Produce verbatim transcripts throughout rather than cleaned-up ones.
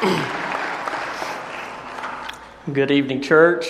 Good evening, church.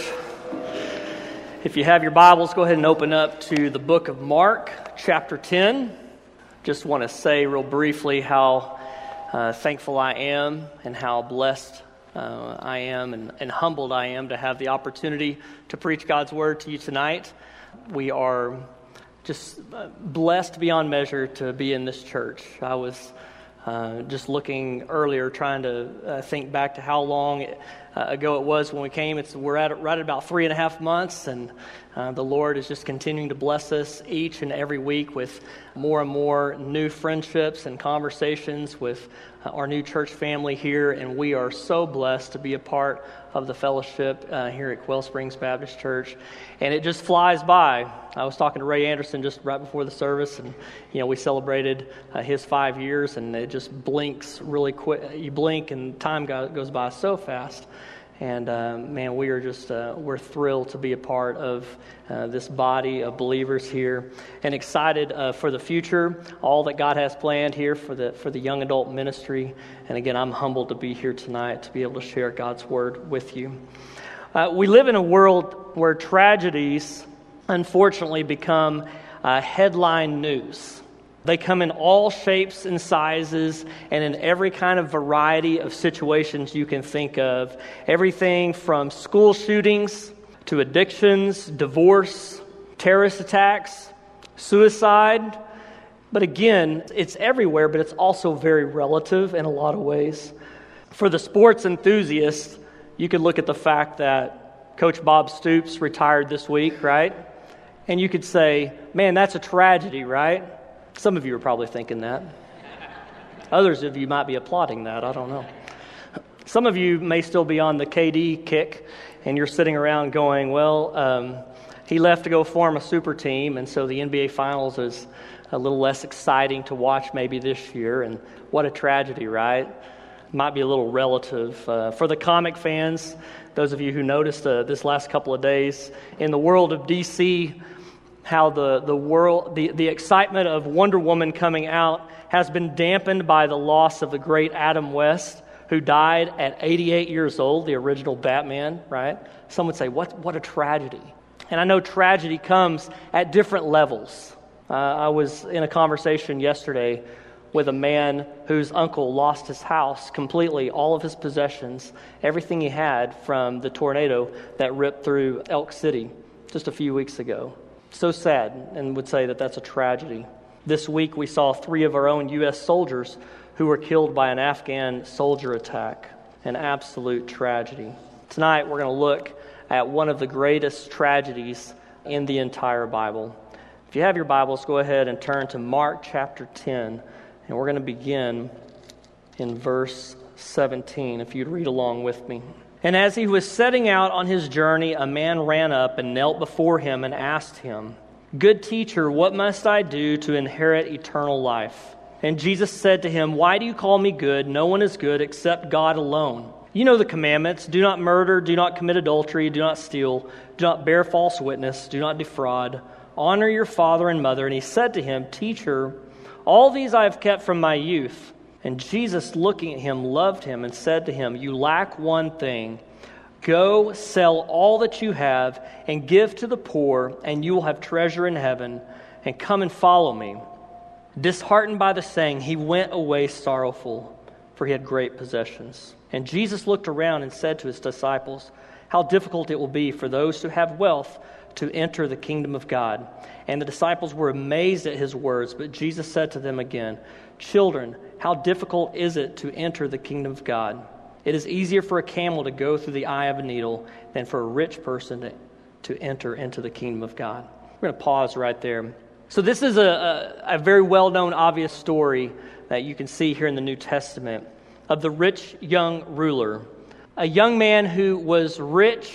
If you have your Bibles, go ahead and open up to the book of Mark, chapter ten. Just want to say real briefly how uh, thankful I am and how blessed uh, I am and, and humbled I am to have the opportunity to preach God's Word to you tonight. We are just blessed beyond measure to be in this church. I was uh, just looking earlier, trying to uh, think back to how long it, Uh, ago it was when we came. It's we're at right at about three and a half months, and uh, the Lord is just continuing to bless us each and every week with more and more new friendships and conversations with uh, our new church family here, and we are so blessed to be a part of the fellowship uh, here at Quail Springs Baptist Church, and it just flies by. I was talking to Ray Anderson just right before the service, and you know we celebrated uh, his five years, and it just blinks really quick. You blink, and time go- goes by so fast. And uh, man, we are just uh, we're thrilled to be a part of uh, this body of believers here, and excited uh, for the future, all that God has planned here for the for the young adult ministry. And again, I'm humbled to be here tonight to be able to share God's word with you. Uh, we live in a world where tragedies, unfortunately, become uh, headline news. They come in all shapes and sizes and in every kind of variety of situations you can think of. Everything from school shootings to addictions, divorce, terrorist attacks, suicide. But again, it's everywhere, but it's also very relative in a lot of ways. For the sports enthusiast, you could look at the fact that Coach Bob Stoops retired this week, right? And you could say, man, that's a tragedy, right? Some of you are probably thinking that. Others of you might be applauding that. I don't know. Some of you may still be on the K D kick, and you're sitting around going, well, um, he left to go form a super team, and so the N B A Finals is a little less exciting to watch maybe this year, and what a tragedy, right? Might be a little relative. Uh, for the comic fans, those of you who noticed uh, this last couple of days, in the world of D C, how the, the world, the, the excitement of Wonder Woman coming out has been dampened by the loss of the great Adam West, who died at eighty-eight years old, the original Batman, right? Some would say, what, what a tragedy. And I know tragedy comes at different levels. Uh, I was in a conversation yesterday with a man whose uncle lost his house completely, all of his possessions, everything he had from the tornado that ripped through Elk City just a few weeks ago. So sad, and would say that that's a tragedy. This week we saw three of our own U S soldiers who were killed by an Afghan soldier attack. An absolute tragedy. Tonight we're going to look at one of the greatest tragedies in the entire Bible. If you have your Bibles, go ahead and turn to Mark chapter ten, and we're going to begin in verse seventeen, if you'd read along with me. And as he was setting out on his journey, a man ran up and knelt before him and asked him, "Good teacher, what must I do to inherit eternal life?" And Jesus said to him, "Why do you call me good? No one is good except God alone. You know the commandments: do not murder, do not commit adultery, do not steal, do not bear false witness, do not defraud, honor your father and mother." And he said to him, "Teacher, all these I have kept from my youth." And Jesus, looking at him, loved him and said to him, "You lack one thing. Go sell all that you have and give to the poor, and you will have treasure in heaven, and come and follow me." Disheartened by the saying, he went away sorrowful, for he had great possessions. And Jesus looked around and said to his disciples, "How difficult it will be for those who have wealth to enter the kingdom of God." And the disciples were amazed at his words, but Jesus said to them again, "Children, how difficult is it to enter the kingdom of God? It is easier for a camel to go through the eye of a needle than for a rich person to, to enter into the kingdom of God." We're going to pause right there. So this is a, a, a very well-known, obvious story that you can see here in the New Testament of the rich young ruler, a young man who was rich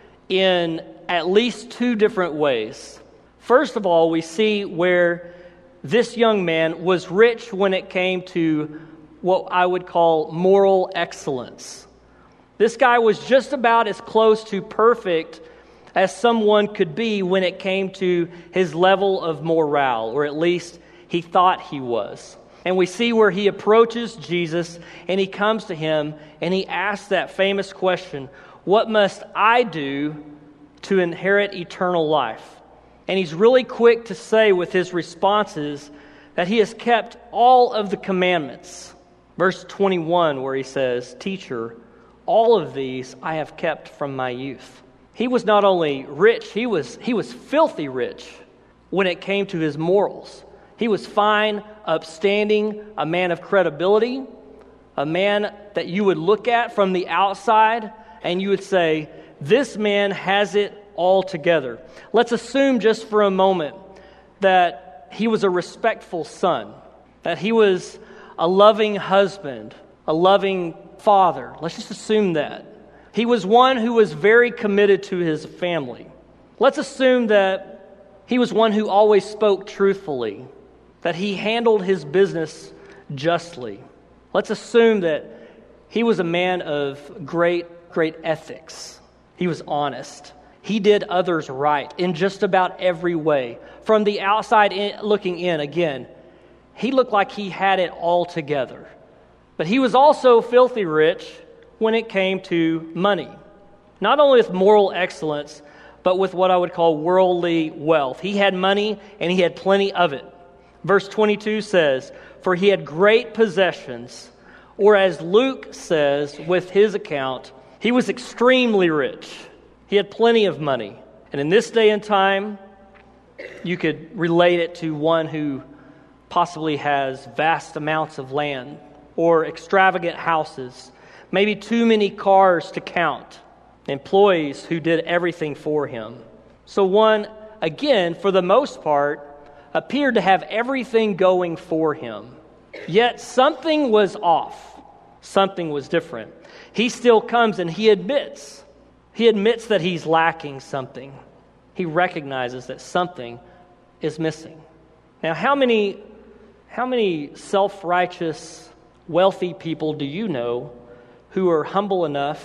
in at least two different ways. First of all, we see where this young man was rich when it came to what I would call moral excellence. This guy was just about as close to perfect as someone could be when it came to his level of morale, or at least he thought he was. And we see where he approaches Jesus and he comes to him and he asks that famous question, what must I do to inherit eternal life? And he's really quick to say with his responses that he has kept all of the commandments. Verse twenty-one, where he says, Teacher, all of these I have kept from my youth. He was not only rich, he was, he was filthy rich when it came to his morals. He was fine, upstanding, a man of credibility, a man that you would look at from the outside and you would say, this man has it all together. Let's assume just for a moment that he was a respectful son, that he was a loving husband, a loving father. Let's just assume that. He was one who was very committed to his family. Let's assume that he was one who always spoke truthfully, that he handled his business justly. Let's assume that he was a man of great, great ethics. He was honest. He did others right in just about every way. From the outside in, looking in, again, he looked like he had it all together. But he was also filthy rich when it came to money. Not only with moral excellence, but with what I would call worldly wealth. He had money and he had plenty of it. Verse twenty-two says, For he had great possessions, or as Luke says with his account, he was extremely rich. He had plenty of money. And in this day and time, you could relate it to one who possibly has vast amounts of land or extravagant houses, maybe too many cars to count, employees who did everything for him. So one, again, for the most part, appeared to have everything going for him. Yet something was off. Something was different. He still comes and he admits. He admits that he's lacking something. He recognizes that something is missing. Now, how many, how many self-righteous, wealthy people do you know who are humble enough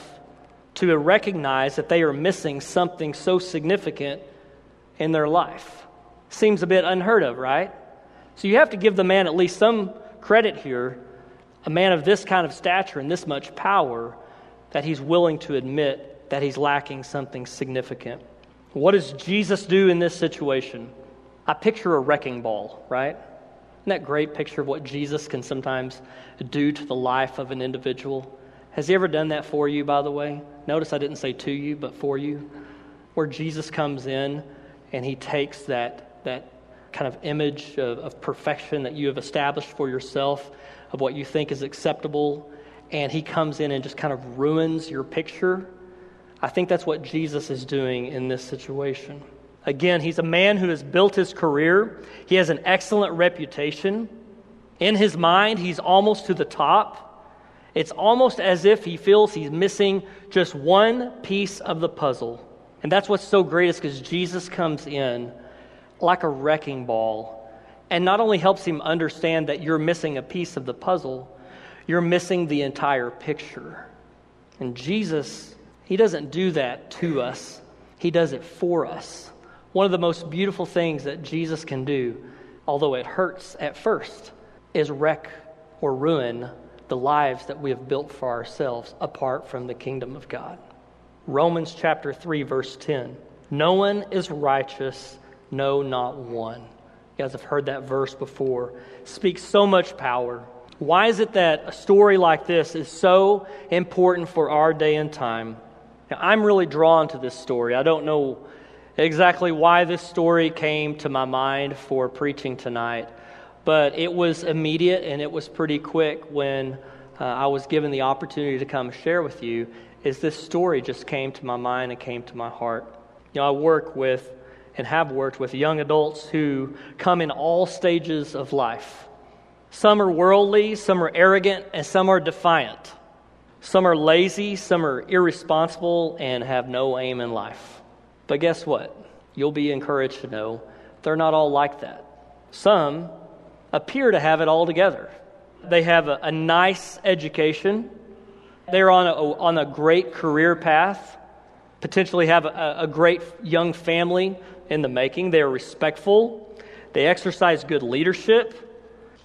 to recognize that they are missing something so significant in their life? Seems a bit unheard of, right? So you have to give the man at least some credit here, a man of this kind of stature and this much power, that he's willing to admit that he's lacking something significant. What does Jesus do in this situation? I picture a wrecking ball, right? Isn't that a great picture of what Jesus can sometimes do to the life of an individual? Has he ever done that for you, by the way? Notice I didn't say to you, but for you. Where Jesus comes in and he takes that, that kind of image of, of perfection that you have established for yourself, of what you think is acceptable, and he comes in and just kind of ruins your picture. I think that's what Jesus is doing in this situation. Again, he's a man who has built his career. He has an excellent reputation. In his mind, he's almost to the top. It's almost as if he feels he's missing just one piece of the puzzle. And that's what's so great, is because Jesus comes in like a wrecking ball and not only helps him understand that you're missing a piece of the puzzle, you're missing the entire picture. And Jesus, he doesn't do that to us. He does it for us. One of the most beautiful things that Jesus can do, although it hurts at first, is wreck or ruin the lives that we have built for ourselves apart from the kingdom of God. Romans chapter three, verse ten. No one is righteous, no, not one. You guys have heard that verse before. It speaks so much power. Why is it that a story like this is so important for our day and time? Now, I'm really drawn to this story. I don't know exactly why this story came to my mind for preaching tonight, but it was immediate and it was pretty quick when uh, I was given the opportunity to come share with you, is this story just came to my mind and came to my heart. You know, I work with and have worked with young adults who come in all stages of life. Some are worldly, some are arrogant, and some are defiant. Some are lazy, some are irresponsible, and have no aim in life. But guess what? You'll be encouraged to know they're not all like that. Some appear to have it all together. They have a, a nice education. They're on a, on a great career path, potentially have a, a great young family in the making. They are respectful. They exercise good leadership.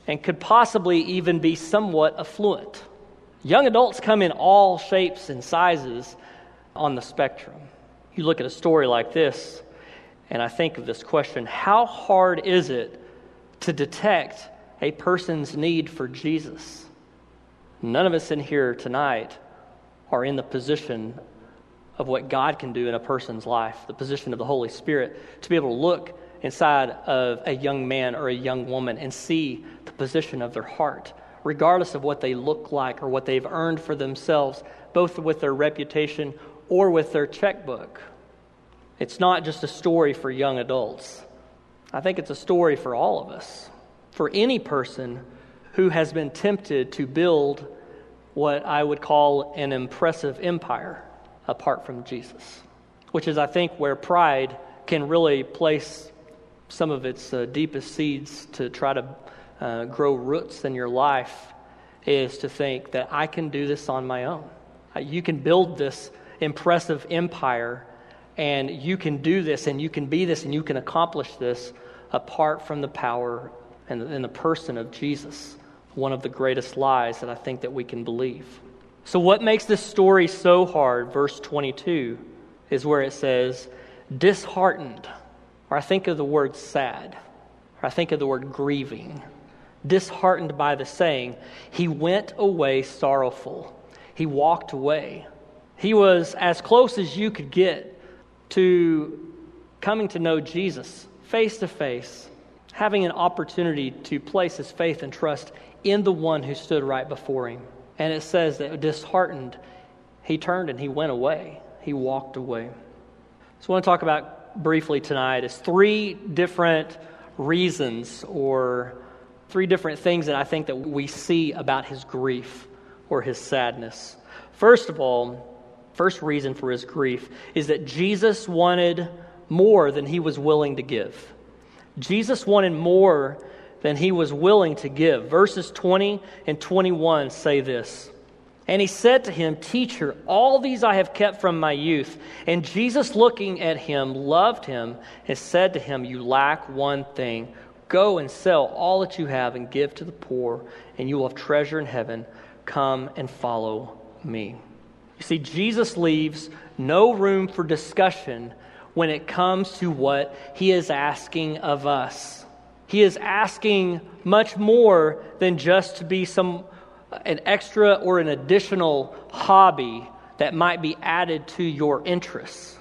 and could possibly even be somewhat affluent. Young adults come in all shapes and sizes on the spectrum. You look at a story like this, and I think of this question: how hard is it to detect a person's need for Jesus? None of us in here tonight are in the position of what God can do in a person's life, the position of the Holy Spirit, to be able to look inside of a young man or a young woman and see the position of their heart, regardless of what they look like or what they've earned for themselves, both with their reputation or with their checkbook. It's not just a story for young adults. I think it's a story for all of us, for any person who has been tempted to build what I would call an impressive empire apart from Jesus, which is, I think, where pride can really place some of its uh, deepest seeds to try to uh, grow roots in your life, is to think that I can do this on my own. Uh, you can build this impressive empire, and you can do this, and you can be this, and you can accomplish this apart from the power and, and the person of Jesus, one of the greatest lies that I think that we can believe. So what makes this story so hard, verse twenty-two, is where it says, disheartened, or I think of the word sad, or I think of the word grieving. Disheartened by the saying, he went away sorrowful. He walked away. He was as close as you could get to coming to know Jesus face to face, having an opportunity to place his faith and trust in the one who stood right before him. And it says that disheartened, he turned and he went away. He walked away. So I want to talk about briefly tonight is three different reasons or three different things that I think that we see about his grief or his sadness. First of all, first reason for his grief is that Jesus wanted more than he was willing to give. Jesus wanted more than he was willing to give. Verses twenty and twenty-one say this. And he said to him, Teacher, all these I have kept from my youth. And Jesus, looking at him, loved him and said to him, You lack one thing. Go and sell all that you have and give to the poor, and you will have treasure in heaven. Come and follow me. You see, Jesus leaves no room for discussion when it comes to what he is asking of us. He is asking much more than just to be some an extra or an additional hobby that might be added to your interests.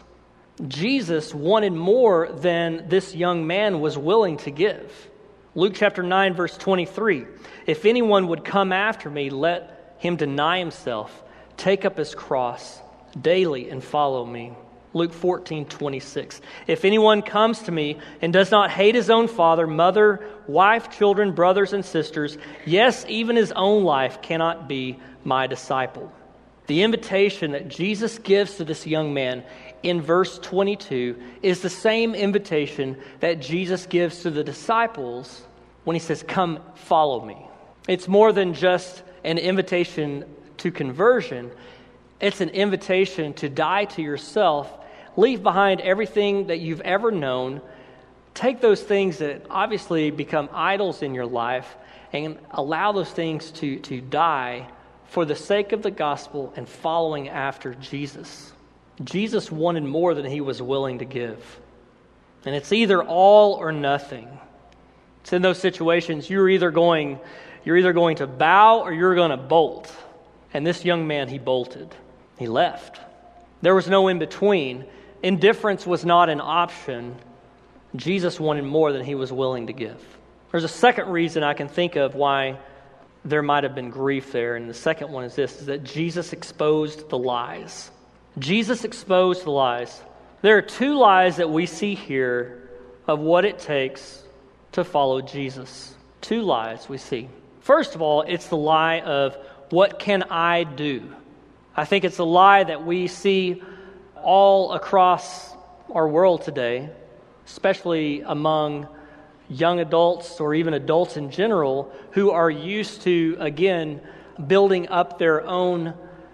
Jesus wanted more than this young man was willing to give. Luke chapter nine, verse twenty-three. If anyone would come after me, let him deny himself, take up his cross daily and follow me. Luke fourteen, twenty-six. If anyone comes to me and does not hate his own father, mother, wife, children, brothers, and sisters, yes, even his own life, cannot be my disciple. The invitation that Jesus gives to this young man in verse twenty-two is the same invitation that Jesus gives to the disciples when he says, Come, follow me. It's more than just an invitation to conversion. It's an invitation to die to yourself, leave behind everything that you've ever known, take those things that obviously become idols in your life, and allow those things to, to die for the sake of the gospel and following after Jesus. Jesus wanted more than he was willing to give. And it's either all or nothing. It's in those situations you're either going, you're either going to bow or you're going to bolt. And this young man, he bolted. He left. There was no in between. Indifference was not an option. Jesus wanted more than he was willing to give. There's a second reason I can think of why there might have been grief there, and the second one is this, is that Jesus exposed the lies. Jesus exposed the lies. There are two lies that we see here of what it takes to follow Jesus. Two lies we see. First of all, it's the lie of, what can I do? I think it's a lie that we see all across our world today, especially among young adults or even adults in general who are used to, again, building up their own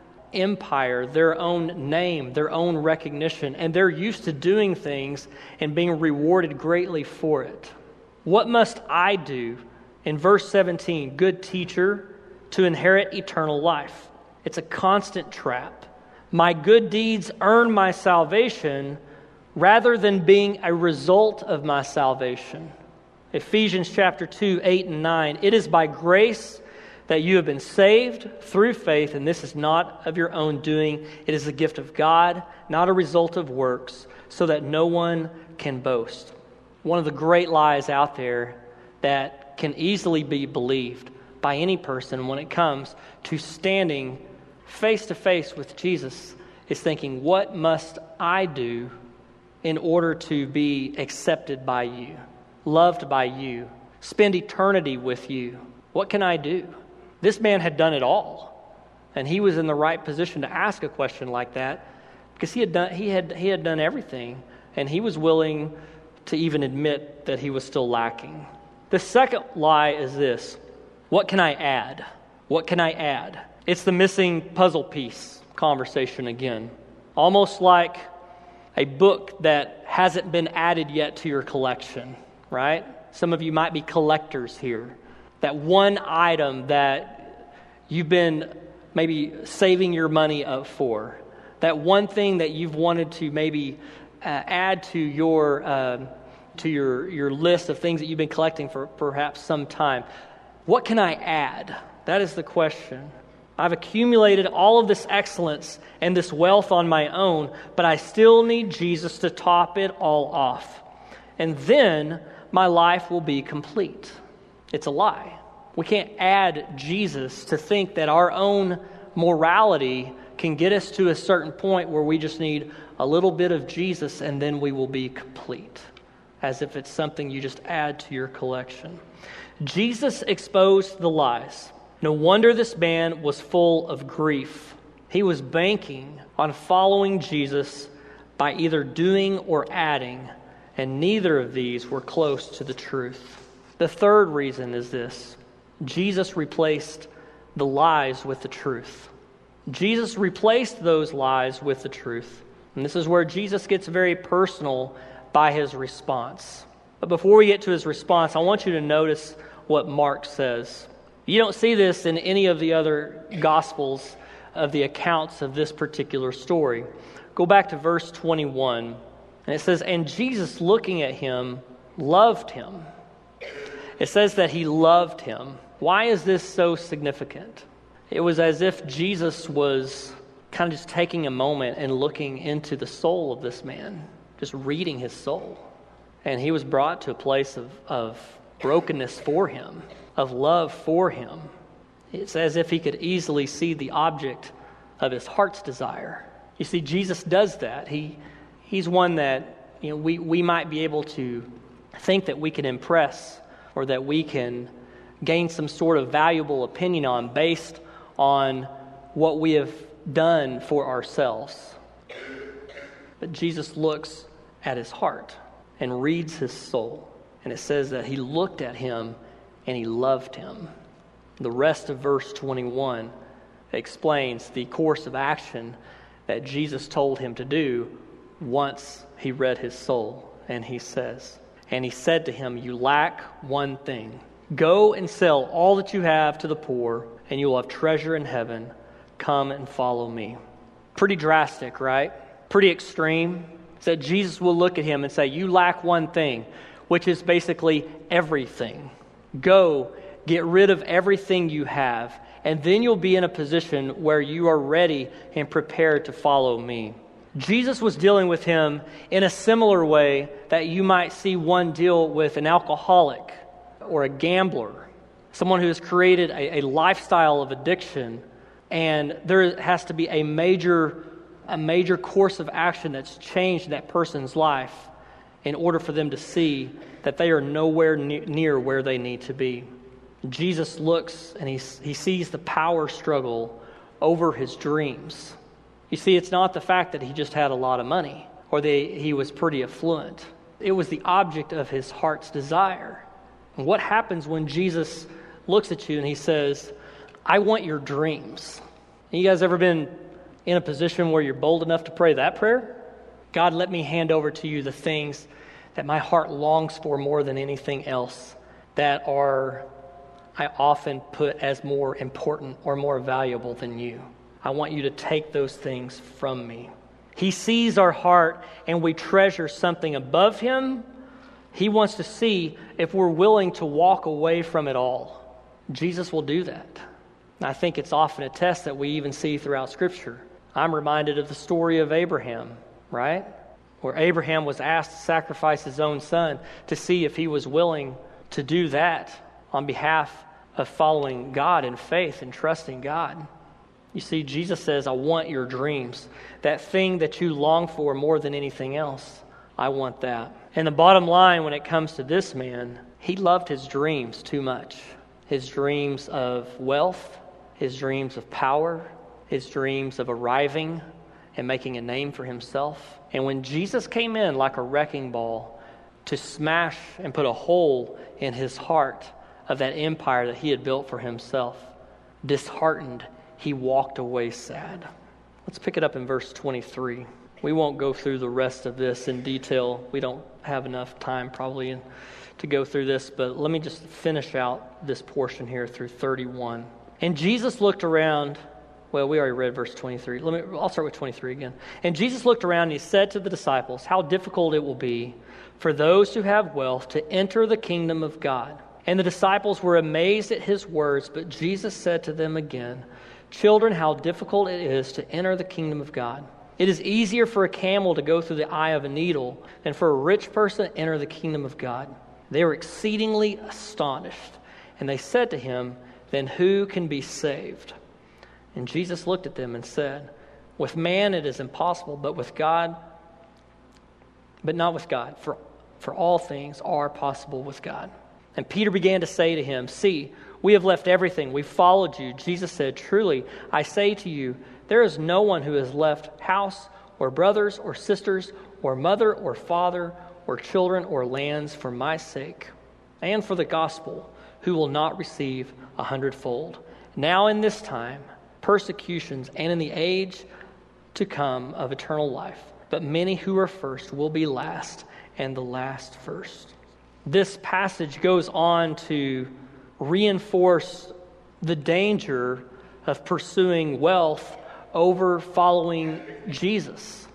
empire, their own name, their own recognition, and they're used to doing things and being rewarded greatly for it. What must I do In verse seventeen, good teacher, to inherit eternal life. It's a constant trap. My good deeds earn my salvation rather than being a result of my salvation. Ephesians chapter two, eight and nine, it is by grace that you have been saved through faith, and this is not of your own doing. It is a gift of God, not a result of works, so that no one can boast. One of the great lies out there that can easily be believed by any person when it comes to standing face to face with Jesus is thinking, what must I do in order to be accepted by you, loved by you, spend eternity with you? What can I do? This man had done it all, and he was in the right position to ask a question like that because he had done he had he had done everything, and he was willing to even admit that he was still lacking. The second lie is this: what can I add? What can I add? It's the missing puzzle piece conversation again. Almost like a book that hasn't been added yet to your collection, right? Some of you might be collectors here. That one item that you've been maybe saving your money up for. That one thing that you've wanted to maybe uh, add to your uh, to your, your list of things that you've been collecting for perhaps some time. What can I add? That is the question. I've accumulated all of this excellence and this wealth on my own, but I still need Jesus to top it all off. And then my life will be complete. It's a lie. We can't add Jesus to think that our own morality can get us to a certain point where we just need a little bit of Jesus and then we will be complete, as if it's something you just add to your collection. Jesus exposed the lies. No wonder this man was full of grief. He was banking on following Jesus by either doing or adding, and neither of these were close to the truth. The third reason is this: Jesus replaced the lies with the truth. Jesus replaced those lies with the truth. And this is where Jesus gets very personal by his response. But before we get to his response, I want you to notice what Mark says. You don't see this in any of the other Gospels of the accounts of this particular story. Go back to verse twenty-one, and it says, "And Jesus, looking at him, loved him." It says that he loved him. Why is this so significant? It was as if Jesus was kind of just taking a moment and looking into the soul of this man, just reading his soul. And he was brought to a place of, of brokenness for him, of love for him. It's as if he could easily see the object of his heart's desire. You see, Jesus does that. He he's one that, you know, we, we might be able to think that we can impress or that we can gain some sort of valuable opinion on based on what we have done for ourselves. But Jesus looks at his heart and reads his soul. And it says that he looked at him and he loved him. The rest of verse twenty-one explains the course of action that Jesus told him to do once he read his soul. And he says, "And he said to him, you lack one thing. Go and sell all that you have to the poor, and you will have treasure in heaven. Come and follow me." Pretty drastic, right? Pretty extreme. So that Jesus will look at him and say, you lack one thing, which is basically everything. Go, get rid of everything you have, and then you'll be in a position where you are ready and prepared to follow me. Jesus was dealing with him in a similar way that you might see one deal with an alcoholic or a gambler, someone who has created a, a lifestyle of addiction, and there has to be a major, a major course of action that's changed in that person's life in order for them to see that they are nowhere ne- near where they need to be. Jesus looks and he, he sees the power struggle over his dreams. You see, it's not the fact that he just had a lot of money or that he was pretty affluent. It was the object of his heart's desire. And what happens when Jesus looks at you and he says, I want your dreams? You guys ever been in a position where you're bold enough to pray that prayer? God, let me hand over to you the things that my heart longs for more than anything else, that are I often put as more important or more valuable than you. I want you to take those things from me. He sees our heart and we treasure something above him. He wants to see if we're willing to walk away from it all. Jesus will do that. And I think it's often a test that we even see throughout Scripture. I'm reminded of the story of Abraham, right? Where Abraham was asked to sacrifice his own son to see if he was willing to do that on behalf of following God in faith and trusting God. You see, Jesus says, I want your dreams. That thing that you long for more than anything else, I want that. And the bottom line when it comes to this man, he loved his dreams too much. His dreams of wealth, his dreams of power, his dreams of arriving and making a name for himself. And when Jesus came in like a wrecking ball to smash and put a hole in his heart of that empire that he had built for himself, disheartened, he walked away sad. Let's pick it up in verse twenty-three. We won't go through the rest of this in detail. We don't have enough time probably to go through this, but let me just finish out this portion here through thirty-one. And Jesus looked around. Well, we already read verse twenty-three. Let me. I'll start with twenty-three again. And Jesus looked around and he said to the disciples, how difficult it will be for those who have wealth to enter the kingdom of God. And the disciples were amazed at his words, but Jesus said to them again, children, how difficult it is to enter the kingdom of God. It is easier for a camel to go through the eye of a needle than for a rich person to enter the kingdom of God. They were exceedingly astonished. And they said to him, then who can be saved? And Jesus looked at them and said, with man it is impossible, but with God, but not with God, for, for all things are possible with God. And Peter began to say to him, see, we have left everything. We followed you. Jesus said, truly, I say to you, there is no one who has left house or brothers or sisters or mother or father or children or lands for my sake and for the gospel who will not receive a hundredfold. Now in this time, persecutions, and in the age to come of eternal life. But many who are first will be last, and the last first. This passage goes on to reinforce the danger of pursuing wealth over following Jesus.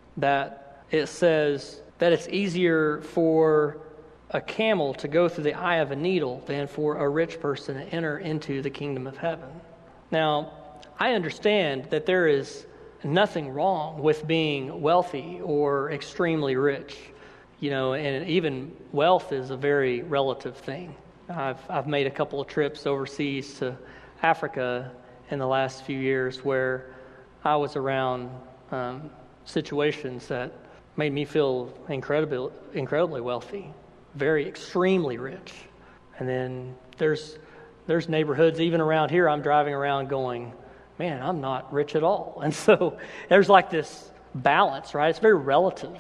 That it says that it's easier for a camel to go through the eye of a needle than for a rich person to enter into the kingdom of heaven. Now, I understand that there is nothing wrong with being wealthy or extremely rich. You know, and even wealth is a very relative thing. I've I've made a couple of trips overseas to Africa in the last few years where I was around um, situations that made me feel incredibly, incredibly wealthy, very extremely rich. And then there's there's neighborhoods even around here I'm driving around going, man, I'm not rich at all. And so there's like this balance, right? It's very relative.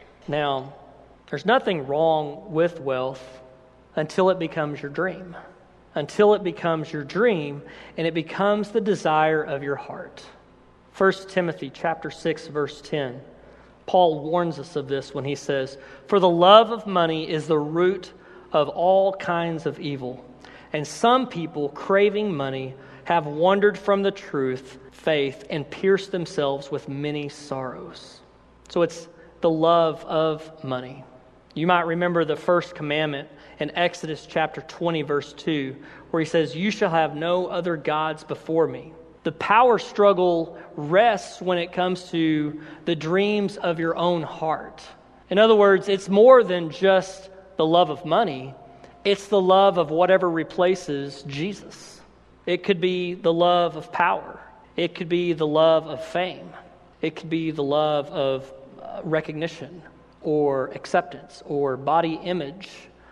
Now, there's nothing wrong with wealth until it becomes your dream. Until it becomes your dream and it becomes the desire of your heart. First Timothy chapter six, verse ten. Paul warns us of this when he says, for the love of money is the root of all kinds of evil. And some people craving money have wandered from the truth, faith, and pierced themselves with many sorrows. So it's the love of money. You might remember the first commandment in Exodus chapter twenty, verse two, where he says, you shall have no other gods before me. The power struggle rests when it comes to the dreams of your own heart. In other words, it's more than just the love of money. It's the love of whatever replaces Jesus. It could be the love of power. It could be the love of fame. It could be the love of uh, recognition or acceptance or body image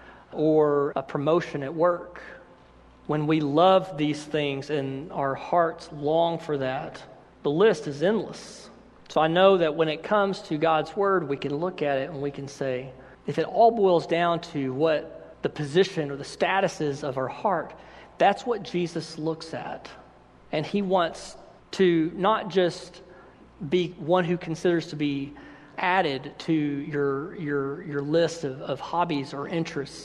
or a promotion at work. When we love these things and our hearts long for that, the list is endless. So I know that when it comes to God's word, we can look at it and we can say, if it all boils down to what the position or the status is of our heart, that's what Jesus looks at. And he wants to not just be one who considers to be added to your your your list of, of hobbies or interests.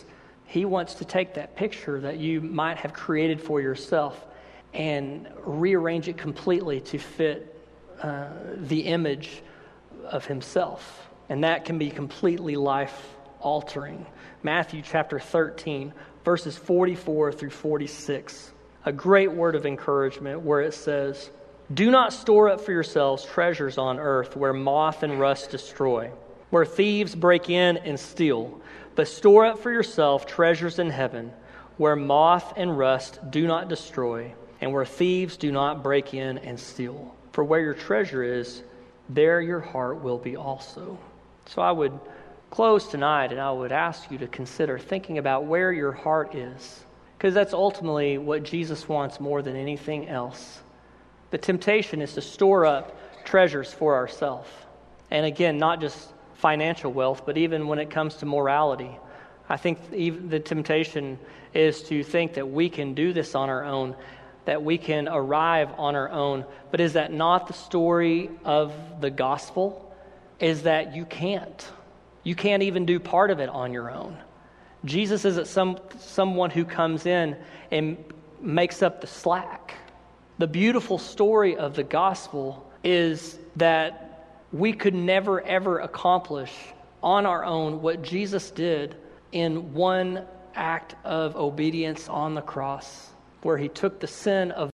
He wants to take that picture that you might have created for yourself and rearrange it completely to fit uh, the image of himself. And that can be completely life-altering. Matthew chapter thirteen, verses forty-four through forty-six. A great word of encouragement where it says, "Do not store up for yourselves treasures on earth where moth and rust destroy, where thieves break in and steal. But store up for yourself treasures in heaven, where moth and rust do not destroy, and where thieves do not break in and steal. For where your treasure is, there your heart will be also." So I would close tonight and I would ask you to consider thinking about where your heart is, because that's ultimately what Jesus wants more than anything else. The temptation is to store up treasures for ourselves. And again, not just financial wealth, but even when it comes to morality. I think even the temptation is to think that we can do this on our own, that we can arrive on our own. But is that not the story of the gospel? Is that you can't. You can't even do part of it on your own. Jesus isn't some someone who comes in and makes up the slack. The beautiful story of the gospel is that we could never, ever accomplish on our own what Jesus did in one act of obedience on the cross, where he took the sin of